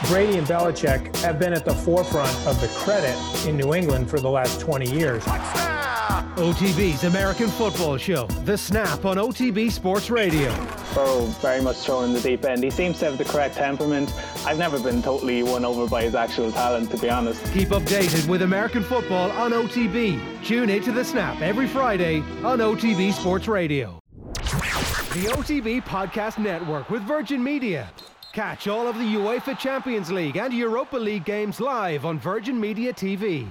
Brady and Belichick have been at the forefront of the credit in New England for the last 20 years. OTB's American Football Show, The Snap on OTB Sports Radio. Burrow very much thrown in the deep end. He seems to have the correct temperament. I've never been totally won over by his actual talent, to be honest. Keep updated with American football on OTB. Tune in to The Snap every Friday on OTB Sports Radio. The OTB Podcast Network with Virgin Media. Catch all of the UEFA Champions League and Europa League games live on Virgin Media TV.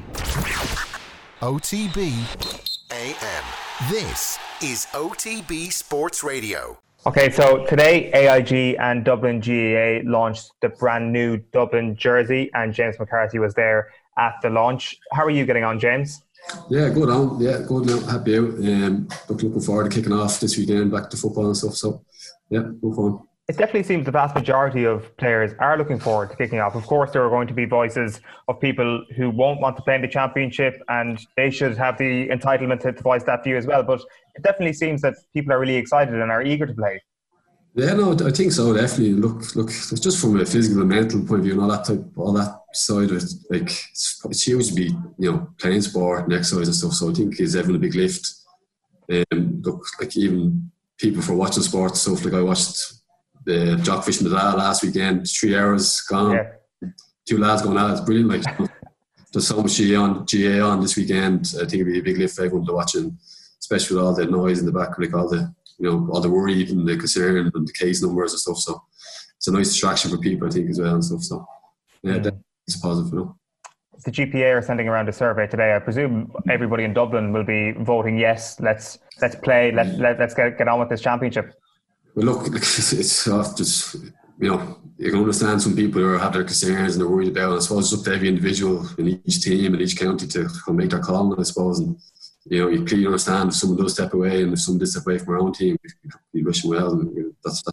OTB AM. This is OTB Sports Radio. Okay, so today AIG and Dublin GAA launched the brand new Dublin jersey, and James McCarthy was there at the launch. How are you getting on, James? Yeah, good on. Yeah, good now. Happy out. Looking forward to kicking off this weekend, back to football and stuff. So, yeah, good fun. It definitely seems the vast majority of players are looking forward to kicking off. Of course, there are going to be voices of people who won't want to play in the championship, and they should have the entitlement to voice that view as well. But it definitely seems that people are really excited and are eager to play. Yeah, no, I think so. Definitely. Look, just from a physical and mental point of view, and all that side of it, like it's huge to be, playing sport and exercise and stuff. So I think it's having a big lift. Look, like even people for watching sports stuff. Like I watched the jock fishing the last weekend, 3 hours gone. Yeah. 2 lads going out. It's brilliant. Like there's so much GA on this weekend. I think it'll be a big lift for everyone to watch, and especially with all the noise in the back, like all the worry, even the concern and the case numbers and stuff. So it's a nice distraction for people, I think, as well and stuff. So yeah, it's positive, The GPA are sending around a survey today. I presume everybody in Dublin will be voting yes. Let's play. Let's get on with this championship. Well, look, it's soft. Just you can understand some people who have their concerns and they're worried about it. I suppose it's up to every individual in each team and each county to make their call on it, I suppose. And you clearly understand if someone does step away and if someone does step away from our own team, we wish them well. And that's.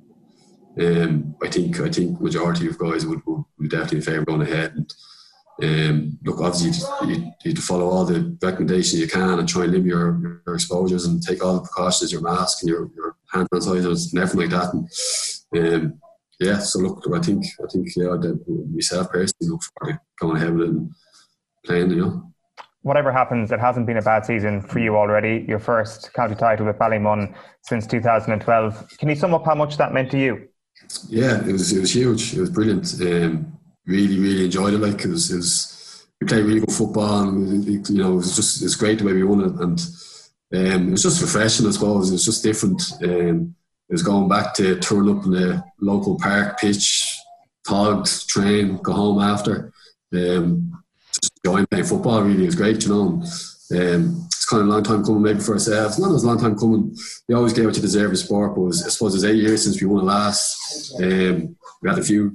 I think majority of guys would definitely favour going ahead. And look, obviously you have to follow all the recommendations you can and try and limit your exposures and take all the precautions, your mask and your hand sanitizers and everything like that. And so look, I think myself personally look forward to going ahead with it and playing. Whatever happens, it hasn't been a bad season for you already. Your first county title with Ballymun since 2012. Can you sum up how much that meant to you? Yeah, it was huge. It was brilliant. Really, really enjoyed it. Like it was we played really good football, and it was great the way we won it, and it was just refreshing. I suppose it was just different. It was going back to turn up in the local park pitch, togged, train, go home after. Just enjoying playing football. Really, it was great. It's kind of a long time coming, maybe for ourselves. Not as a long time coming. We always gave what you deserve in sport, but I suppose it's 8 years since we won it last. We got a few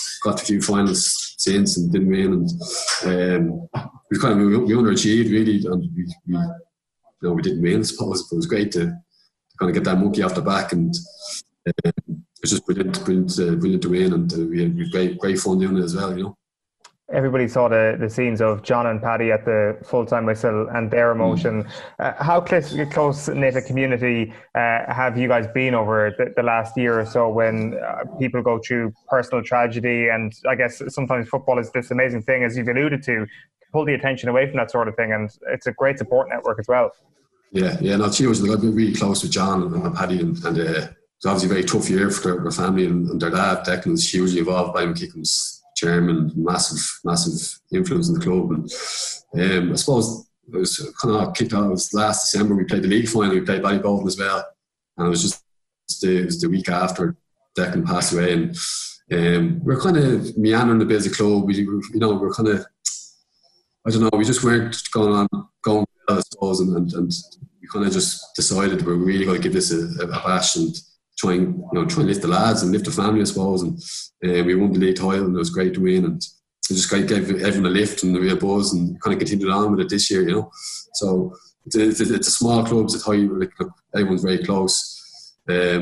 finals since and didn't win, and we underachieved really, and we didn't win, I suppose, but it was great to kind of get that monkey off the back, and it was just brilliant to win, and we had great fun doing it as well. Everybody saw the scenes of John and Paddy at the full-time whistle and their emotion. How close-knit a community have you guys been over the last year or so when people go through personal tragedy? And I guess sometimes football is this amazing thing, as you've alluded to pull the attention away from that sort of thing. And it's a great support network as well. Yeah, no, it's huge. I've been really close with John and Paddy, and it's obviously a very tough year for their family, and their dad, Declan, was hugely involved. Brian Kickham's chairman, massive influence in the club, and I suppose it was kind of kicked off. It was last December. We played the league final. We played Ballybolton as well, and it was the week after Declan passed away, and we're kind of meandering a bit as a club. We're kind of, I don't know, we just weren't going well, I suppose, and we kind of just decided we're really going to give this a bash and try and lift the lads and lift the family, I suppose. And we won the league title, and it was great to win, and it just gave everyone a lift and a real buzz, and kind of continued on with it this year. So it's a small club. It's high. Everyone's very close.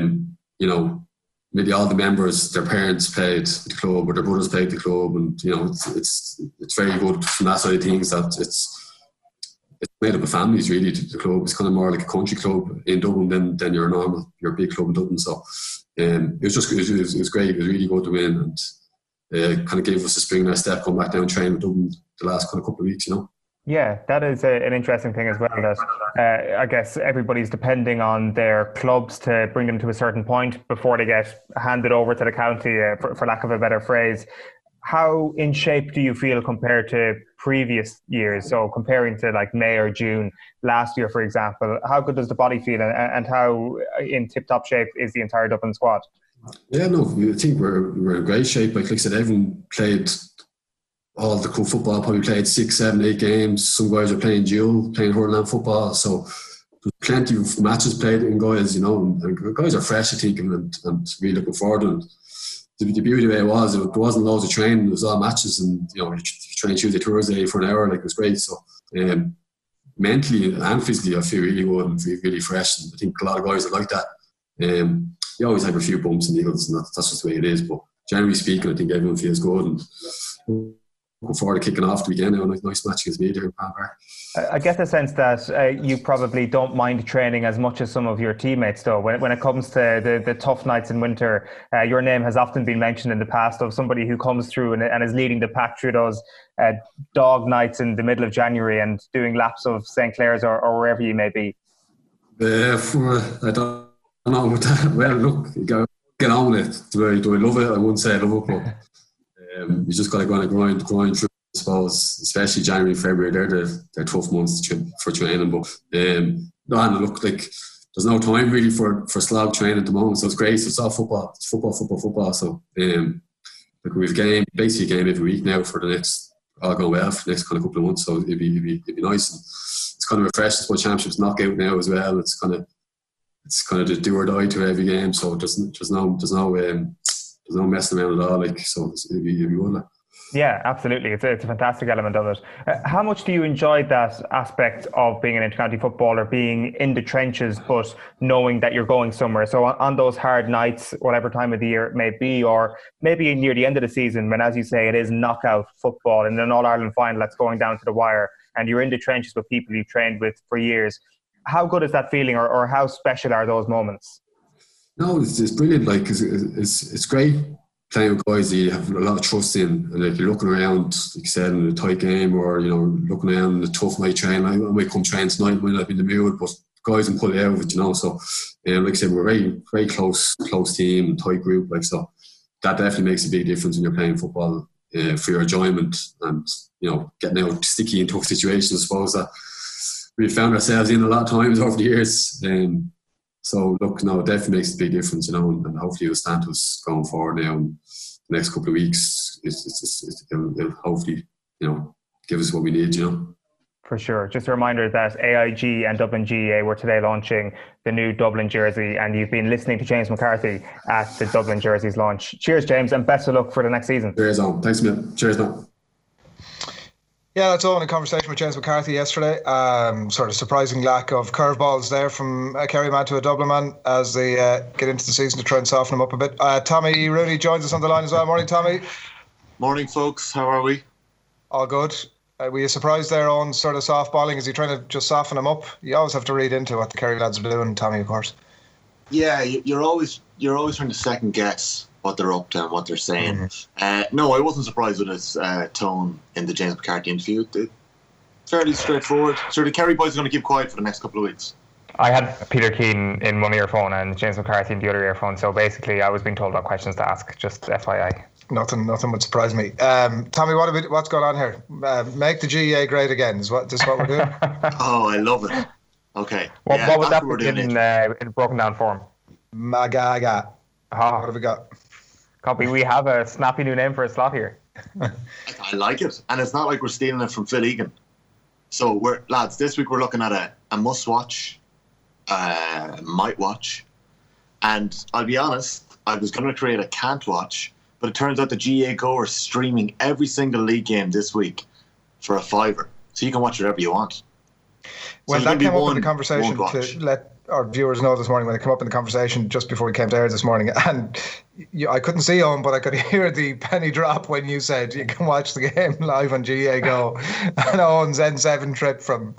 Maybe all the members, their parents played the club or their brothers played the club, and it's very good from that side of things that it's made up of families really. The club is kind of more like a country club in Dublin than your big club in Dublin. So it was great. It was really good to win, kind of gave us a spring in our step, come back down and train with Dublin the last kind of couple of weeks, you know. Yeah, that is an interesting thing as well, that I guess everybody's depending on their clubs to bring them to a certain point before they get handed over to the county, for lack of a better phrase. How in shape do you feel compared to previous years? So comparing to like May or June last year, for example, how good does the body feel, and how in tip-top shape is the entire Dublin squad? Yeah, no, I think we're in great shape. Like I said, everyone played all the club football, probably played 6, 7, 8 games. Some guys are playing dual, playing hurling football. So there's plenty of matches played in guys, you know, and guys are fresh, I think, and really looking forward. And the beauty of it was, there wasn't loads of training, it was all matches, and you know, you train Tuesday, Thursday for an hour, like it was great. So mentally and physically, I feel really good and feel really fresh. And I think a lot of guys are like that. You always have a few bumps and niggles, and that's just the way it is. But generally speaking, I think everyone feels good, and looking forward to kicking off the weekend now. Nice match against me there in Palm Park. I get the sense that you probably don't mind training as much as some of your teammates, though. When it comes to the tough nights in winter, your name has often been mentioned in the past of somebody who comes through and is leading the pack through those dog nights in the middle of January and doing laps of St. Clair's or wherever you may be. I don't know about that. Well, look, you got to get on with it. Do I love it? I wouldn't say I love it, but you just got to go on a grind through, I suppose, especially January and February. They're tough months for training. But no, look, like there's no time really for slog training at the moment. So it's great. So it's all football. It's football. So like we've basically a game every week now for the next, all going well for the next kind of couple of months. So it'd be nice. And it's kind of refreshing. But Championships knockout now as well. It's kind of the do or die to every game. So there's no messing around at all. Like, so it'd be good. Like. Yeah, absolutely. It's a fantastic element of it. How much do you enjoy that aspect of being an intercounty footballer, being in the trenches, but knowing that you're going somewhere? So on those hard nights, whatever time of the year it may be, or maybe near the end of the season, when, as you say, it is knockout football in an All-Ireland final that's going down to the wire, and you're in the trenches with people you've trained with for years. How good is that feeling, or how special are those moments? No, it's brilliant. Like, it's great playing with guys that you have a lot of trust in, and like you're looking around, like you said, in a tight game, or you know, looking around in a tough night train. I might come train tonight, might not be in the mood, but guys can pull it out of it, you know. So, like I said, we're a very, very close team, tight group. Like, so that definitely makes a big difference when you're playing football for your enjoyment, and you know, getting out sticky and tough situations. I suppose that we found ourselves in a lot of times over the years. So look, no, it definitely makes a big difference, you know, and hopefully it'll stand to us going forward now. And the next couple of weeks, it'll hopefully, you know, give us what we need, you know. For sure. Just a reminder that AIG and Dublin GAA were today launching the new Dublin jersey, and you've been listening to James McCarthy at the Dublin jersey's launch. Cheers, James, and best of luck for the next season. Cheers, on. Thanks, man. Cheers, man. Yeah, that's all in a conversation with James McCarthy yesterday. Sort of surprising lack of curveballs there from a Kerry man to a Dublin man as they get into the season to try and soften them up a bit. Tommy Rooney joins us on the line as well. Morning, Tommy. Morning, folks. How are we? All good. Were you surprised there on sort of softballing? Is he trying to just soften them up? You always have to read into what the Kerry lads are doing, Tommy, of course. Yeah, you're always trying to second guess what they're up to and what they're saying. Mm-hmm. No, I wasn't surprised with his tone in the James McCarthy interview. Fairly straightforward. So the Kerry boys are going to keep quiet for the next couple of weeks. I had Peter Keane in one earphone and James McCarthy in the other earphone, so basically I was being told what questions to ask, just FYI. Nothing would surprise me. Tommy, what's going on here? Make the GAA great again. Is what we're doing? Oh, I love it. Okay. What would that be in broken down form? Magaga. What have we got? Copy. We have a snappy new name for a slot here. I like it, and it's not like we're stealing it from Phil Egan. So lads, this week we're looking at a must watch, might watch, and I'll be honest, I was going to create a can't watch, but it turns out the GAA Go are streaming every single league game this week for a $5, so you can watch whatever you want. Well, that came up in the conversation to let our viewers know this morning, when it came up in the conversation just before we came to air this morning, and I couldn't see Owen, but I could hear the penny drop when you said you can watch the game live on GAA Go. And Owen's N7 trip from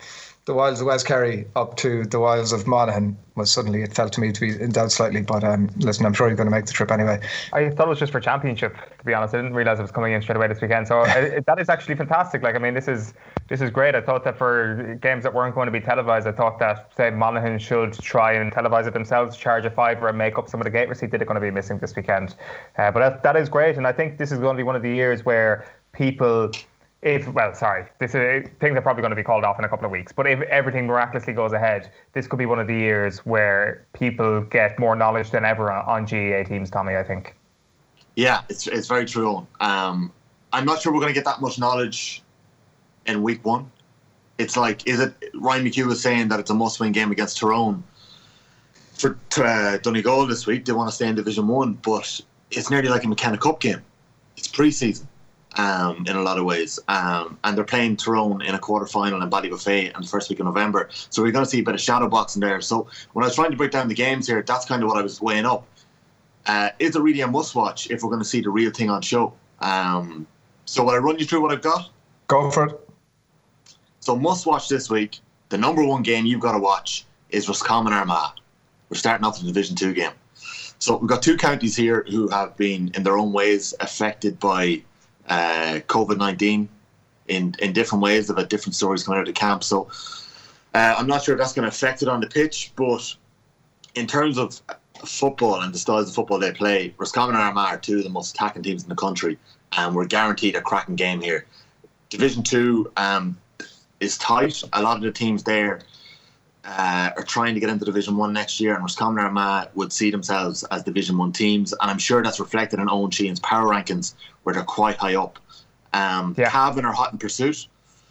the Wilds of West Kerry up to the Wilds of Monaghan was suddenly, it felt to me to be in doubt slightly. But listen, I'm sure you're going to make the trip anyway. I thought it was just for championship, to be honest. I didn't realise it was coming in straight away this weekend. So that is actually fantastic. Like, I mean, this is great. I thought that for games that weren't going to be televised, I thought that, say, Monaghan should try and televise it themselves, charge a $5 and make up some of the gate receipt that they're going to be missing this weekend. But that is great. And I think this is going to be one of the years where people... things are probably going to be called off in a couple of weeks. But if everything miraculously goes ahead, this could be one of the years where people get more knowledge than ever on GAA teams, Tommy, I think. Yeah, it's very true. I'm not sure we're going to get that much knowledge in week one. It's like, is it Ryan McHugh was saying that it's a must-win game against Tyrone for Donegal this week. They want to stay in Division 1, but it's nearly like a McKenna Cup game. It's pre-season. In a lot of ways, and they're playing Tyrone in a quarter-final in Ballybuffet in the first week of November, so we're going to see a bit of shadow boxing there. So when I was trying to break down the games here, that's kind of what I was weighing up. Is it really a must-watch if we're going to see the real thing on show? So will I run you through what I've got? Go for it. So must-watch this week, the number one game you've got to watch is Roscommon Armagh. We're starting off the Division 2 game. So we've got two counties here who have been, in their own ways, affected by COVID-19 in different ways. They've had different stories coming out of the camp, so I'm not sure if that's going to affect it on the pitch, but in terms of football and the styles of football they play, Roscommon and Armagh are two of the most attacking teams in the country, and we're guaranteed a cracking game here. Division 2 is tight. A lot of the teams there are trying to get into Division 1 next year, and Roscommon and Armagh would see themselves as Division 1 teams, and I'm sure that's reflected in Owen Sheehan's power rankings, where they're quite high up. Cavan are hot in pursuit.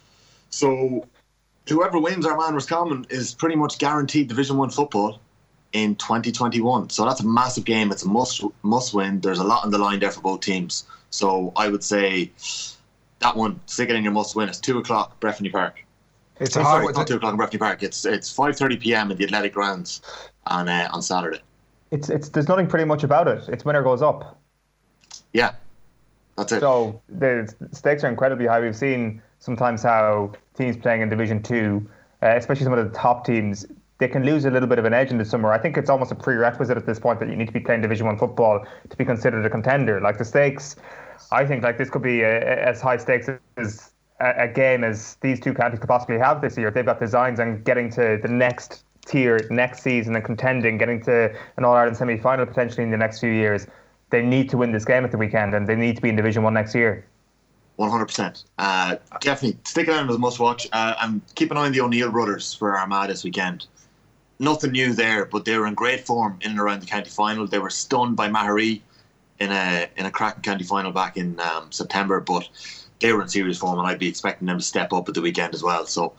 So whoever wins Armagh and Roscommon is pretty much guaranteed Division 1 football in 2021. So that's a massive game. It's a must win. There's a lot on the line there for both teams. So I would say that one, stick it in your must win. It's 2 o'clock, Breffni Park. It's not 2 o'clock in Breffni Park. It's 5:30 p.m. in the Athletic Grounds on Saturday. It's there's nothing pretty much about it. It's winner goes up. Yeah, that's it. So the stakes are incredibly high. We've seen sometimes how teams playing in Division 2, especially some of the top teams, they can lose a little bit of an edge in the summer. I think it's almost a prerequisite at this point that you need to be playing Division 1 football to be considered a contender. Like the stakes, I think like this could be as high stakes as a game as these two counties could possibly have this year. They've got designs on getting to the next tier next season and contending, getting to an All-Ireland semi-final potentially in the next few years. They need to win this game at the weekend, and they need to be in Division 1 next year. 100%. Definitely stick it on as a must-watch. And keep an eye on the O'Neill brothers for Armagh this weekend. Nothing new there, but they were in great form in and around the county final. They were stunned by Maharee in a cracking county final back in September, but they were in serious form, and I'd be expecting them to step up at the weekend as well. So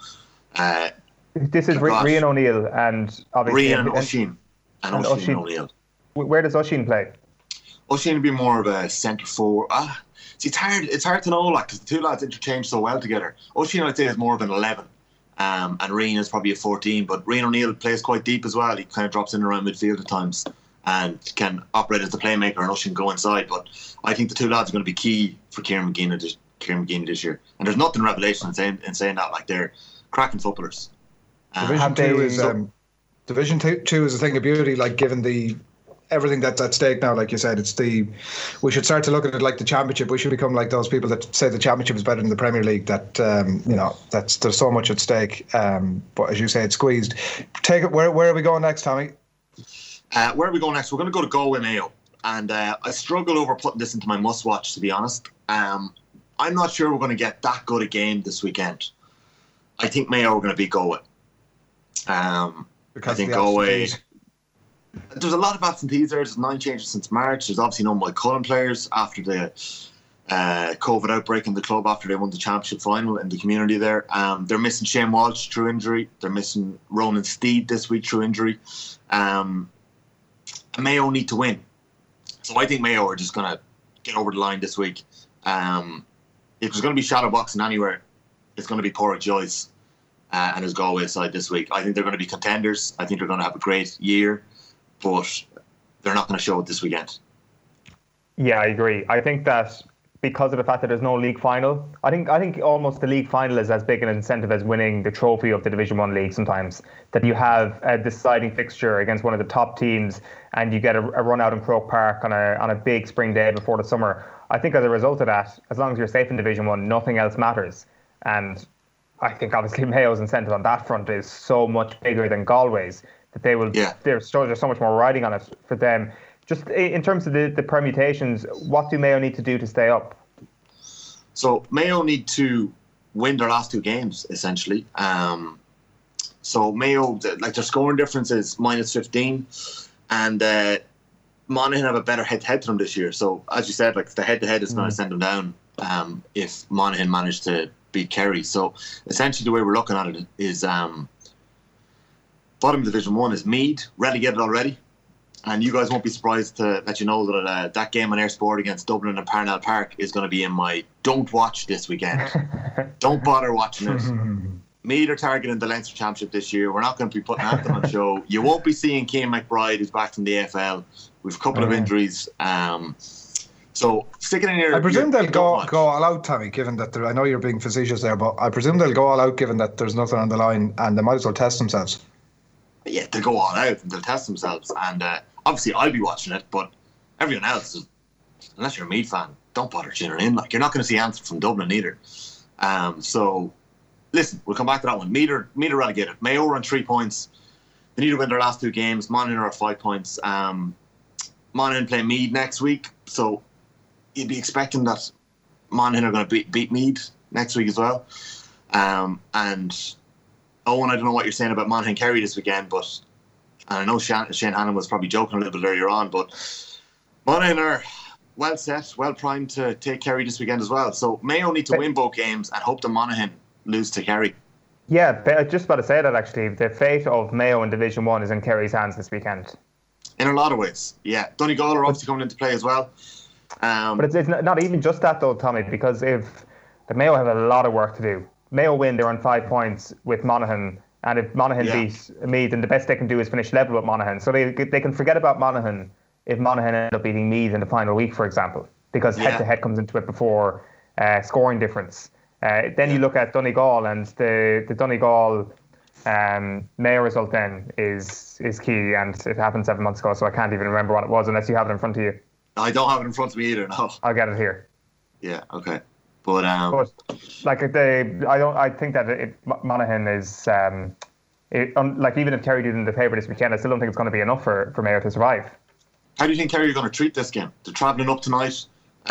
this is Rian O'Neill and obviously Rian and Oisín and Oisín O'Neill. Where does Oisín play? Oisín would be more of a centre forward. See, it's hard to know, like, because the two lads interchange so well together. Oisín, I'd say, is more of an 11, and Rian is probably a 14. But Rian O'Neill plays quite deep as well. He kind of drops in around midfield at times and can operate as the playmaker, and Oisín go inside. But I think the two lads are going to be key for Kieran McGeaney this year. And there's nothing revelation in saying that. Like, they're cracking footballers. Division 2 is a thing of beauty, like, given the everything that's at stake now. Like you said, we should start to look at it like the Championship. We should become like those people that say the Championship is better than the Premier League. That there's so much at stake. But as you say, it's squeezed. Take it. Where are we going next, Tommy? Where are we going next? We're going to go to Galway Mayo, and I struggle over putting this into my must-watch, to be honest. I'm not sure we're going to get that good a game this weekend. I think Mayo are going to beat Galway. I think Galway. There's a lot of absentees there. There's 9 changes since March. There's obviously no Mike Cullen players after the COVID outbreak in the club after they won the championship final in the community there. They're missing Shane Walsh through injury. They're missing Ronan Steed this week through injury. Mayo need to win. So I think Mayo are just going to get over the line this week. If there's going to be shadow boxing anywhere, it's going to be Porrick Joyce and his Galway side this week. I think they're going to be contenders. I think they're going to have a great year, but they're not going to show it this weekend. Yeah, I agree. I think that because of the fact that there's no league final. I think almost the league final is as big an incentive as winning the trophy of the Division 1 league sometimes, that you have a deciding fixture against one of the top teams and you get a run out in Croke Park on a big spring day before the summer. I think as a result of that, as long as you're safe in Division 1, nothing else matters. And I think obviously Mayo's incentive on that front is so much bigger than Galway's that they will. Yeah. There's so much more riding on it for them. Just in terms of the permutations, what do Mayo need to do to stay up? So Mayo need to win their last 2 games, essentially. So Mayo, like their scoring difference is -15, and Monaghan have a better head-to-head to them this year. So as you said, like the head-to-head is going to send them down if Monaghan manage to beat Kerry. So essentially, the way we're looking at it is bottom of Division 1 is Meath, relegated already. And you guys won't be surprised to let you know that that game on Air Sport against Dublin and Parnell Park is going to be in my don't watch this weekend. Don't bother watching it. Meath are targeting the Leinster Championship this year. We're not going to be putting Anthem on show. You won't be seeing Cian McBride, who's back from the AFL. We've a couple of injuries. So stick it in here. I presume they'll go all out, Tommy, given that I know you're being facetious there, but I presume they'll go all out given that there's nothing on the line and they might as well test themselves. Yeah, they'll go all out and they'll test themselves. And obviously, I'll be watching it, but everyone else, unless you're a Meath fan, don't bother tuning in. Like, you're not going to see Anthem from Dublin either. So, listen, we'll come back to that one. Meath are relegated. Mayo are on 3 points. They need to win their last 2 games. Monaghan are at 5 points. Monaghan play Meath next week, so you'd be expecting that Monaghan are going to beat Meath next week as well. And Owen, I don't know what you're saying about Monaghan Kerry this weekend, but and I know Shane Hannon was probably joking a little bit earlier on, but Monaghan are well set, well primed to take Kerry this weekend as well. So Mayo need to win both games and hope that Monaghan lose to Kerry. Yeah, I was just about to say that actually. The fate of Mayo in Division 1 is in Kerry's hands this weekend. In a lot of ways, yeah. Donegal are obviously coming into play as well. But it's not even just that though, Tommy, because if the Mayo have a lot of work to do. Mayo win, they're on 5 points with Monaghan, and if Monaghan beat Meath, then the best they can do is finish level with Monaghan. So they can forget about Monaghan if Monaghan end up beating Meath in the final week, for example, because head-to-head comes into it before scoring difference. Then you look at Donegal, and the Donegal Mayo result then is key, and it happened 7 months ago, so I can't even remember what it was unless you have it in front of you. I don't have it in front of me either, no. I'll get it here. Yeah, okay. But like I think that Monaghan is like even if Kerry did in the favour this weekend, I still don't think it's going to be enough for Mayo to survive. How do you think Kerry are going to treat this game? They're travelling up tonight.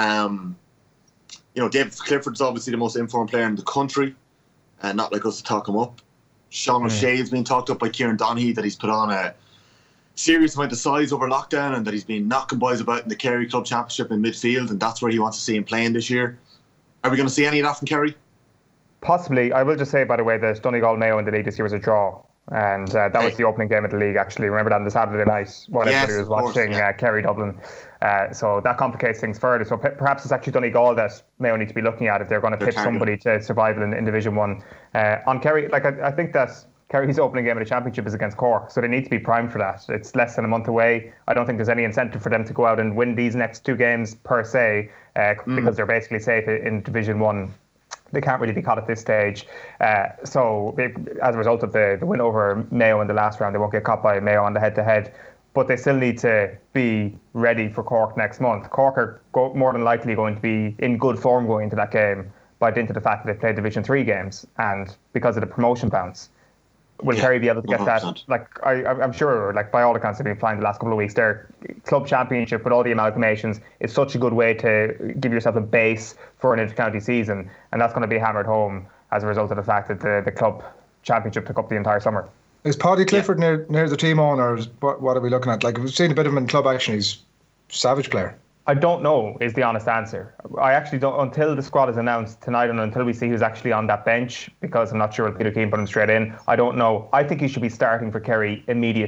David Clifford's obviously the most informed player in the country, and not like us to talk him up. Sean O'Shea's been talked up by Kieran Donaghy that he's put on a serious amount of size over lockdown and that he's been knocking boys about in the Kerry Club Championship in midfield, and that's where he wants to see him playing this year. Are we going to see any of that from Kerry? Possibly. I will just say, by the way, that Donegal Mayo in the league this year was a draw. And that was the opening game of the league, actually. Remember that on the Saturday night while everybody was watching Kerry Dublin. So that complicates things further. So perhaps it's actually Donegal that Mayo need to be looking at if they're going to pitch somebody to survival in Division 1. On Kerry, I think that Kerry's opening game of the Championship is against Cork, so they need to be primed for that. It's less than a month away. I don't think there's any incentive for them to go out and win these next 2 games per se, because they're basically safe in Division 1. They can't really be caught at this stage. So as a result of the win over Mayo in the last round, they won't get caught by Mayo on the head-to-head. But they still need to be ready for Cork next month. Cork are more than likely going to be in good form going into that game by dint of the fact that they played Division 3 games and because of the promotion bounce. Will Kerry be able to get 100%. That? I'm sure, by all accounts, they've been flying the last couple of weeks. Their club championship with all the amalgamations is such a good way to give yourself a base for an inter-county season, and that's going to be hammered home as a result of the fact that the club championship took up the entire summer. Is Paddy Clifford near the team on, or what are we looking at? We've seen a bit of him in club action. He's a savage player. I don't know is the honest answer. I actually don't, until the squad is announced tonight and until we see who's actually on that bench, because I'm not sure if Peter Keane put him straight in. I don't know. I think he should be starting for Kerry immediately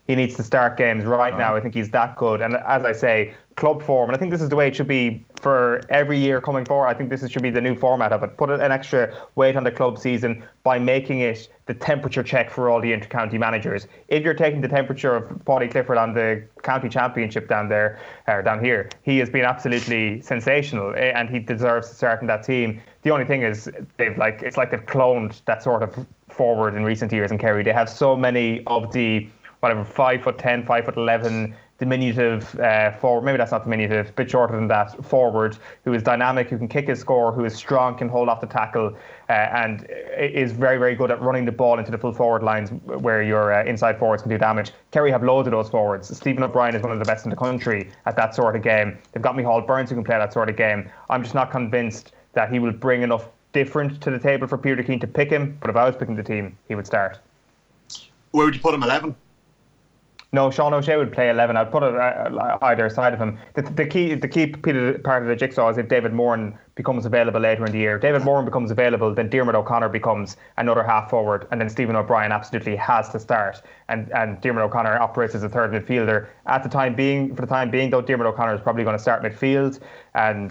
he needs to start games right now. I think he's that good. And as I say, club form, and I think this is the way it should be for every year coming forward. I think this should be the new format of it. Put an extra weight on the club season by making it the temperature check for all the inter-county managers. If you're taking the temperature of Paudie Clifford on the county championship down here, he has been absolutely sensational, and he deserves to start in that team. The only thing is they've they've cloned that sort of forward in recent years in Kerry. They have so many of the 5'10", 5'11", diminutive forward, maybe that's not diminutive, a bit shorter than that, forward, who is dynamic, who can kick his score, who is strong, can hold off the tackle, and is very, very good at running the ball into the full forward lines where your inside forwards can do damage. Kerry have loads of those forwards. Stephen O'Brien is one of the best in the country at that sort of game. They've got Micheál Burns who can play that sort of game. I'm just not convinced that he will bring enough different to the table for Peter Keane to pick him, but if I was picking the team, he would start. Where would you put him, 11? No, Sean O'Shea would play 11. I'd put it either side of him. The key part of the jigsaw is if David Moran becomes available later in the year. If David Moran becomes available, then Diarmuid O'Connor becomes another half forward, and then Stephen O'Brien absolutely has to start. And Diarmuid O'Connor operates as a third midfielder. For the time being, though, Diarmuid O'Connor is probably going to start midfield, and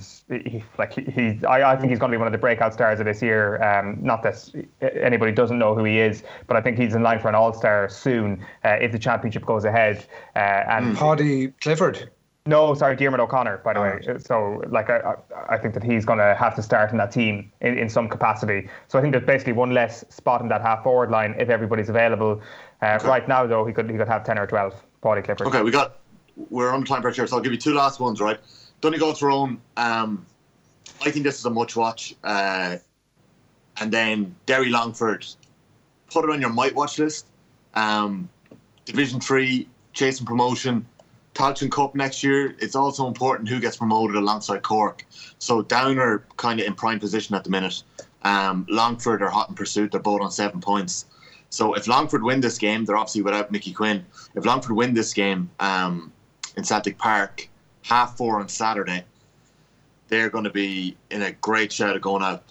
I think he's going to be one of the breakout stars of this year. Not that anybody doesn't know who he is, but I think he's in line for an all-star soon if the championship goes ahead. And Paudie Clifford. No, sorry, Diarmuid O'Connor, by the way. So, I think that he's going to have to start in that team in some capacity. So I think there's basically one less spot in that half-forward line if everybody's available. Okay. Right now, though, he could have 10 or 12, Paudie Clifford. Okay, we're on time pressure, so I'll give you two last ones, right? Donegal Tyrone, I think this is a much watch. And then Derry Longford, put it on your might watch list. Division 3, chasing promotion. Tailteann Cup next year, it's also important who gets promoted alongside Cork. So Down are kind of in prime position at the minute. Longford are hot in pursuit. They're both on 7 points. So if Longford win this game, they're obviously without Mickey Quinn. If Longford win this game in Celtic Park, 4:30 on Saturday, they're going to be in a great shout of going out.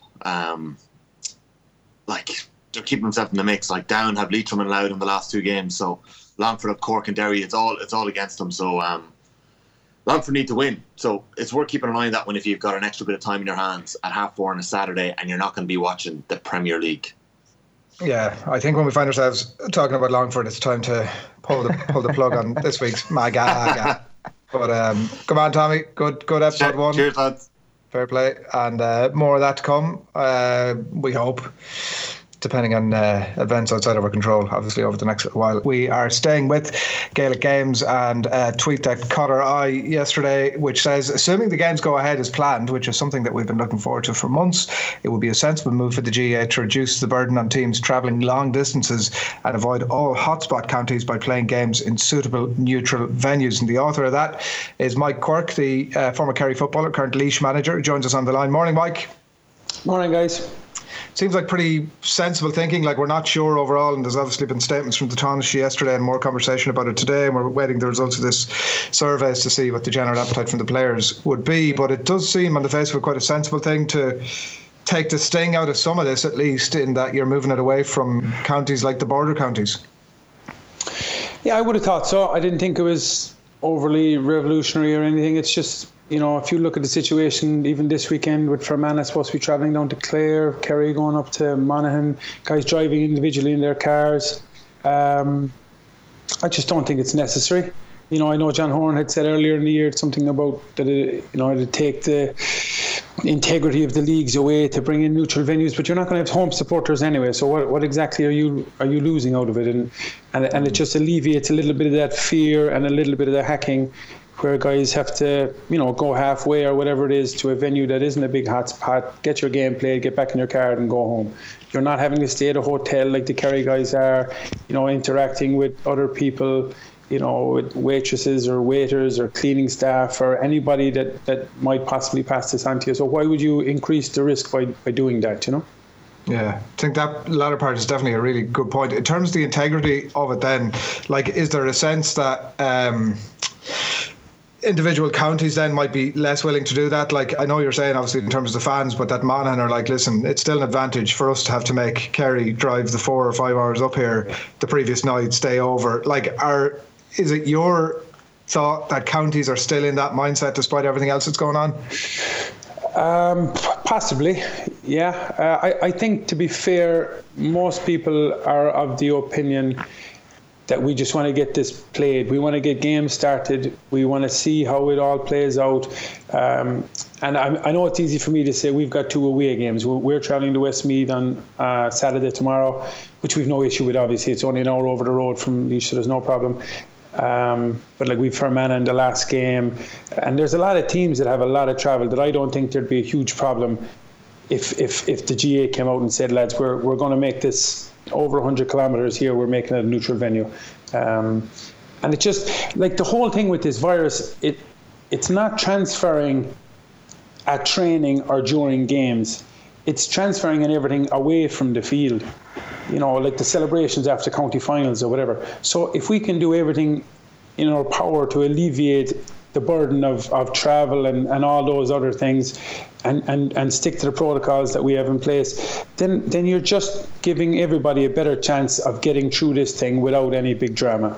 They're keeping themselves in the mix. Like Down have Leitrim and Louth in the last 2 games. So Longford have Cork and Derry. It's all against them. So Longford need to win. So it's worth keeping an eye on that one if you've got an extra bit of time in your hands at 4:30 on a Saturday and you're not going to be watching the Premier League. Yeah, I think when we find ourselves talking about Longford, it's time to pull the plug on this week's Maga. But come on, Tommy. Good episode 1. Cheers, lads. Fair play. And more of that to come, we hope, depending on events outside of our control, obviously, over the next little while. We are staying with Gaelic Games, and a tweet that caught our eye yesterday, which says, assuming the games go ahead as planned, which is something that we've been looking forward to for months, it would be a sensible move for the GAA to reduce the burden on teams travelling long distances and avoid all hotspot counties by playing games in suitable neutral venues. And the author of that is Mike Quirke, the former Kerry footballer, current Laois manager, who joins us on the line. Morning, Mike. Morning, guys. Seems like pretty sensible thinking. Like, we're not sure overall, and there's obviously been statements from the Taoiseach yesterday and more conversation about it today, and we're waiting the results of this surveys to see what the general appetite from the players would be. But it does seem on the face of it quite a sensible thing to take the sting out of some of this, at least, in that you're moving it away from counties like the border counties. Yeah, I would have thought so. I didn't think it was overly revolutionary or anything. It's just, if you look at the situation, even this weekend with Fermanagh supposed to be travelling down to Clare, Kerry going up to Monaghan, guys driving individually in their cars. I just don't think it's necessary. I know John Horan had said earlier in the year something about that it'd take the integrity of the leagues away to bring in neutral venues, but you're not going to have home supporters anyway. So what exactly are you losing out of it? And it just alleviates a little bit of that fear and a little bit of the hacking, where guys have to, go halfway or whatever it is to a venue that isn't a big hotspot, get your game played, get back in your car and go home. You're not having to stay at a hotel like the Kerry guys are, interacting with other people, with waitresses or waiters or cleaning staff or anybody that might possibly pass this on to you. So why would you increase the risk by doing that, Yeah, I think that latter part is definitely a really good point. In terms of the integrity of it then, is there a sense that individual counties then might be less willing to do that? I know you're saying obviously in terms of the fans, but that Monaghan are listen, it's still an advantage for us to have to make Kerry drive the 4 or 5 hours up here the previous night, stay over. is it your thought that counties are still in that mindset despite everything else that's going on? Possibly, yeah. I think, to be fair, most people are of the opinion that we just want to get this played. We want to get games started. We want to see how it all plays out. And I know it's easy for me to say we've got 2 away games. We're travelling to Westmeath on Saturday tomorrow, which we've no issue with, obviously. It's only an hour over the road from Laois, so there's no problem. But like we've Fermanagh in the last game, and there's a lot of teams that have a lot of travel that I don't think there'd be a huge problem if the GA came out and said, lads, we're going to make this over 100 kilometres here, we're making it a neutral venue. And it just, like, the whole thing with this virus, it's not transferring at training or during games. It's transferring and everything away from the field. You know, like the celebrations after county finals or whatever. So if we can do everything in our power to alleviate the burden of travel and all those other things and stick to the protocols that we have in place, then you're just giving everybody a better chance of getting through this thing without any big drama.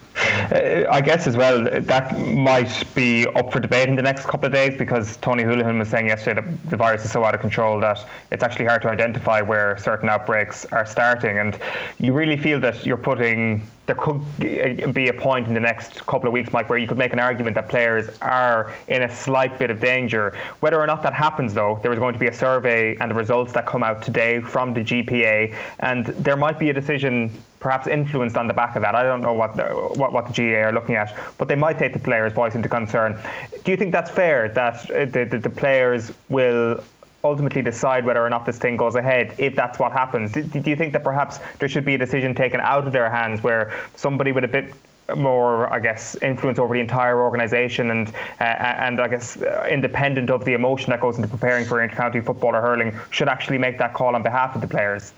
I guess as well that might be up for debate in the next couple of days, because Tony Holohan was saying yesterday that the virus is so out of control that it's actually hard to identify where certain outbreaks are starting. And you really feel that there could be a point in the next couple of weeks, Mike, where you could make an argument that players are in a slight bit of danger. Whether or not that happens, though, there is going to be a survey and the results that come out today from the GPA, and there might be a decision perhaps influenced on the back of that. I don't know what the GA are looking at, but they might take the players' voice into concern. Do you think that's fair, that the players will ultimately decide whether or not this thing goes ahead, if that's what happens? Do you think that perhaps there should be a decision taken out of their hands where somebody with a bit more, I guess, influence over the entire organisation and I guess independent of the emotion that goes into preparing for inter-county football or hurling should actually make that call on behalf of the players?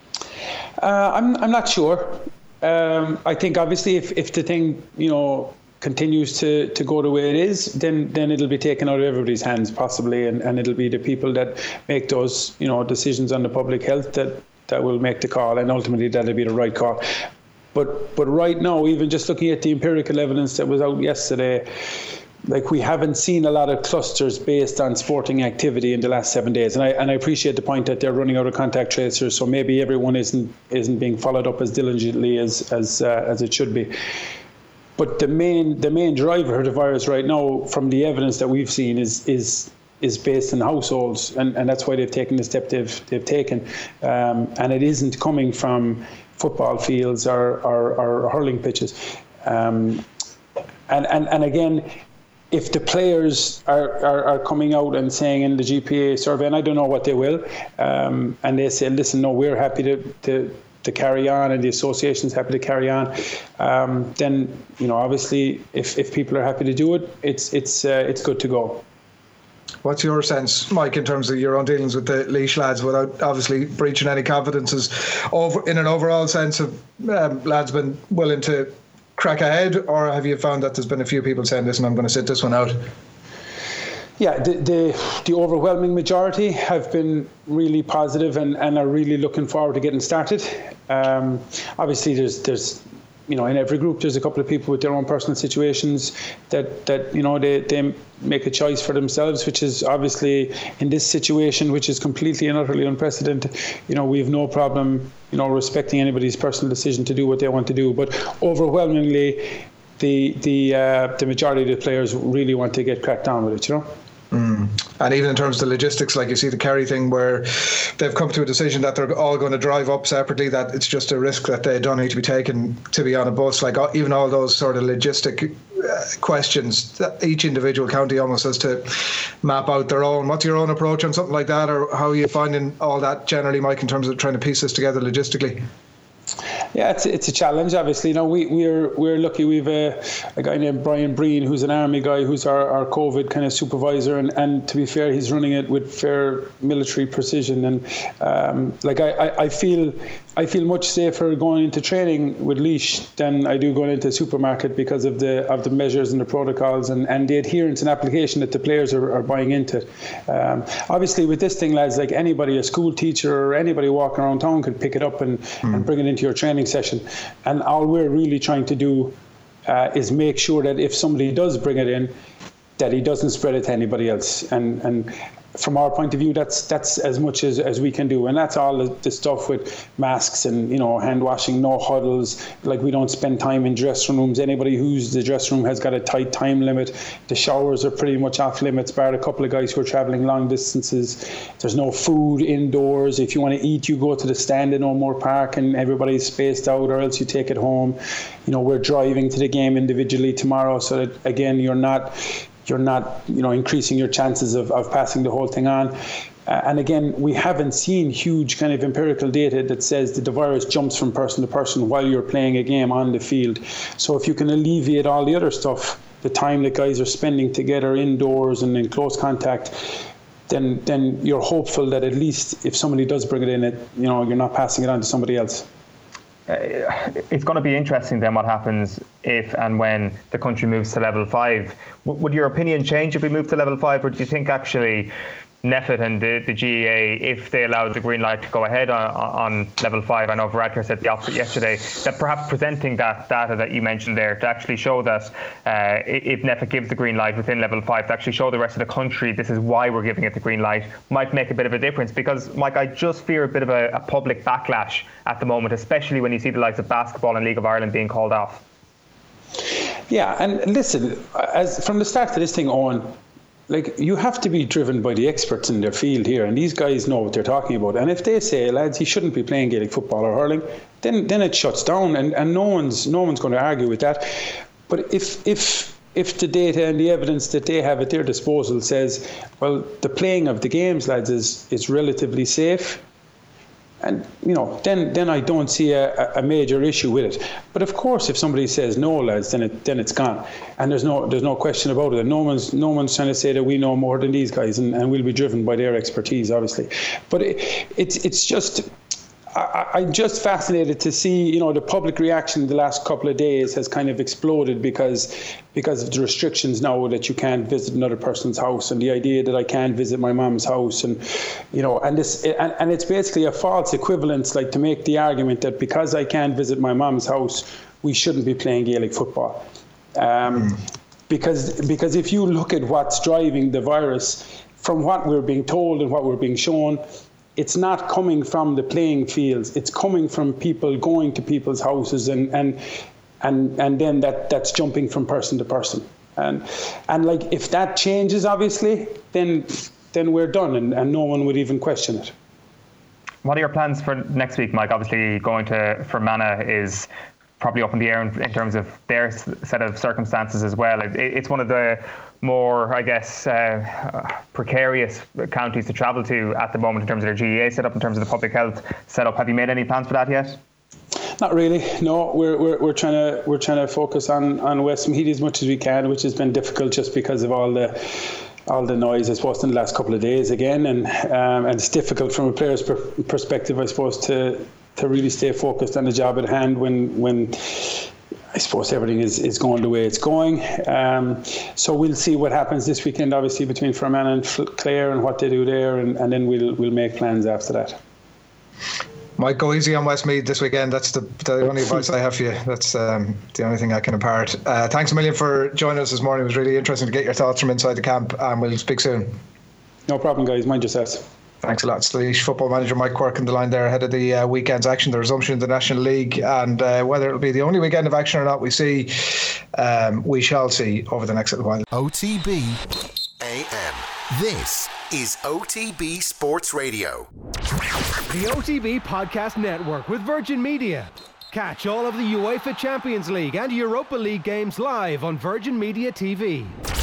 I'm not sure. I think obviously if the thing, continues to go the way it is, then it'll be taken out of everybody's hands possibly, and it'll be the people that make those decisions on the public health that will make the call, and ultimately that'll be the right call. But right now, even just looking at the empirical evidence that was out yesterday, like, we haven't seen a lot of clusters based on sporting activity in the last 7 days, and I appreciate the point that they're running out of contact tracers, so maybe everyone isn't being followed up as diligently as it should be. But the main driver of the virus right now, from the evidence that we've seen, is based in households, and that's why they've taken the step they've taken, and it isn't coming from football fields or hurling pitches, and again, if the players are coming out and saying in the GPA survey, and I don't know what they will, and they say, listen, no, we're happy to carry on, and the association's happy to carry on, then obviously if people are happy to do it, it's good to go. What's your sense, Mike, in terms of your own dealings with the Laois lads, without obviously breaching any confidences, in an overall sense of lads been willing to crack ahead, or have you found that there's been a few people saying, listen, I'm going to sit this one out? Yeah, the overwhelming majority have been really positive and are really looking forward to getting started. Obviously, there's in every group there's a couple of people with their own personal situations that they make a choice for themselves, which is obviously in this situation, which is completely and utterly unprecedented. We have no problem respecting anybody's personal decision to do what they want to do, but overwhelmingly the majority of the players really want to get cracked down with it, And even in terms of the logistics, like you see the Kerry thing, where they've come to a decision that they're all going to drive up separately, that it's just a risk that they don't need to be taken to be on a bus. Like, even all those sort of logistic questions, that each individual county almost has to map out their own. What's your own approach on something like that, or how are you finding all that generally, Mike, in terms of trying to piece this together logistically? Yeah, it's a challenge. Obviously, we're lucky. We've a guy named Brian Breen, who's an army guy, who's our COVID kind of supervisor, and to be fair, he's running it with fair military precision. And I feel much safer going into training with Laois than I do going into a supermarket because of the measures and the protocols and the adherence and application that the players are buying into. Obviously, with this thing, lads, like anybody, a school teacher or anybody walking around town could pick it up and bring it into your training session. And all we're really trying to do is make sure that if somebody does bring it in, that he doesn't spread it to anybody else. And from our point of view, that's as much as we can do. And that's all the stuff with masks and, hand washing, no huddles. Like, we don't spend time in dressing rooms. Anybody who's the dressing room has got a tight time limit. The showers are pretty much off limits, bar a couple of guys who are traveling long distances. There's no food indoors. If you want to eat, you go to the stand in O'Moore Park and everybody's spaced out, or else you take it home. We're driving to the game individually tomorrow, so that, again, you're not increasing your chances of passing the whole thing on. And again, we haven't seen huge kind of empirical data that says that the virus jumps from person to person while you're playing a game on the field. So if you can alleviate all the other stuff, the time that guys are spending together indoors and in close contact, then you're hopeful that at least if somebody does bring it in, you're not passing it on to somebody else. It's going to be interesting then what happens if and when the country moves to level 5. Would your opinion change if we move to level 5, or do you think actually NPHET and the GAA, if they allowed the green light to go ahead on level 5, I know Varadkar said the opposite yesterday, that perhaps presenting that data that you mentioned there to actually show that if NPHET gives the green light within level 5, to actually show the rest of the country this is why we're giving it the green light, might make a bit of a difference. Because, Mike, I just fear a bit of a public backlash at the moment, especially when you see the likes of basketball and League of Ireland being called off. Yeah, and listen, as from the start of this thing on, you have to be driven by the experts in their field here, and these guys know what they're talking about. And if they say, lads, you shouldn't be playing Gaelic football or hurling, then it shuts down, and no one's going to argue with that. But if the data and the evidence that they have at their disposal says, well, the playing of the games, lads, is relatively safe, and then I don't see a major issue with it. But of course, if somebody says no, lads, then it's gone, and there's no question about it. And no one's trying to say that we know more than these guys, and we'll be driven by their expertise, obviously. But it's just, I'm just fascinated to see, the public reaction in the last couple of days has kind of exploded because of the restrictions now that you can't visit another person's house, and the idea that I can't visit my mom's house, and and it's basically a false equivalence, like to make the argument that because I can't visit my mom's house, we shouldn't be playing Gaelic football. Because if you look at what's driving the virus, from what we're being told and what we're being shown, it's not coming from the playing fields. It's coming from people going to people's houses, and then that's jumping from person to person. And if that changes, obviously, then we're done, and no one would even question it. What are your plans for next week, Mike? Obviously, going to Fermanagh is probably up in the air in terms of their set of circumstances as well. It's one of the more, I guess, precarious counties to travel to at the moment in terms of their GAA setup, in terms of the public health setup. Have you made any plans for that yet? Not really. No, we're trying to focus on Westmeath as much as we can, which has been difficult just because of all the noise, I suppose, in the last couple of days again, and it's difficult from a player's perspective, I suppose, to really stay focused on the job at hand when I suppose everything is going the way it's going. So we'll see what happens this weekend, obviously, between Fermanagh and Clare and what they do there, and then we'll make plans after that. Mike, go easy on Westmeath this weekend. That's the only advice I have for you. That's the only thing I can impart. Thanks a million for joining us this morning. It was really interesting to get your thoughts from inside the camp, and we'll speak soon. No problem, guys. Mind yourselves. Thanks a lot. Laois football manager Mike Quirke on the line there ahead of the weekend's action, the resumption of the National League, and whether it'll be the only weekend of action or not, we shall see over the next little while. OTB AM. This is OTB Sports Radio. The OTB Podcast Network with Virgin Media. Catch all of the UEFA Champions League and Europa League games live on Virgin Media TV.